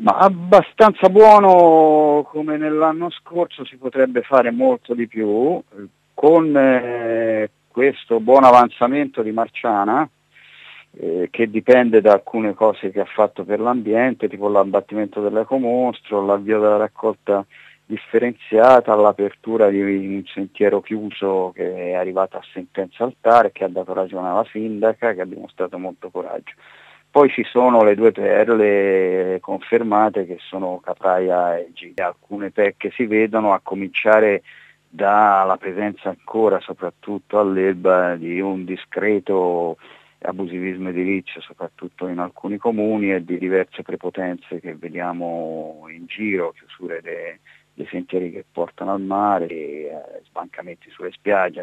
Ma abbastanza buono come nell'anno scorso, si potrebbe fare molto di più, con questo buon avanzamento di Marciana, che dipende da alcune cose che ha fatto per l'ambiente, tipo l'abbattimento dell'ecomostro, l'avvio della raccolta differenziata, l'apertura di un sentiero chiuso che è arrivato a sentenza al TAR, che ha dato ragione alla sindaca, che ha dimostrato molto coraggio. Poi ci sono le due perle confermate, che sono Capraia e Giga. Alcune pecche si vedono, a cominciare dalla presenza ancora, soprattutto all'Elba, di un discreto abusivismo edilizio, soprattutto in alcuni comuni, e di diverse prepotenze che vediamo in giro, chiusure dei sentieri che portano al mare, sbancamenti sulle spiagge.